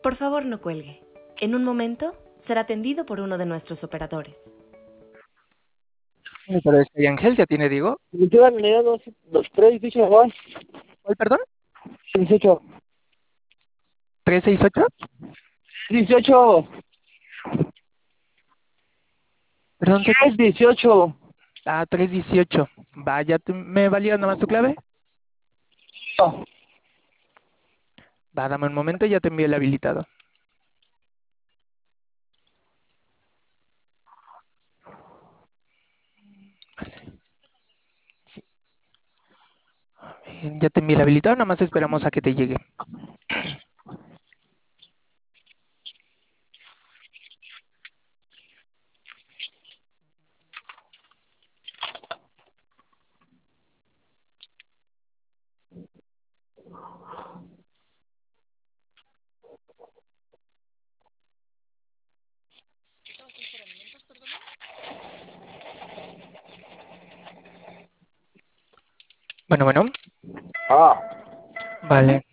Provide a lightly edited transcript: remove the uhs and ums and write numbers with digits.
Por favor, no cuelgue. En un momento será atendido por uno de nuestros operadores. Pero es que Ángel ya tiene, digo. Cultura Minería 318, Juan. ¿Cuál, perdón? 18. 368. 18. Perdón, 18. 318. Vaya, ¿me valía nomás tu clave? Va, dame un momento, ya te envío el habilitado. Sí. Ya te envié el habilitado, nada más esperamos a que te llegue. Bueno, bueno. Ah. Vale.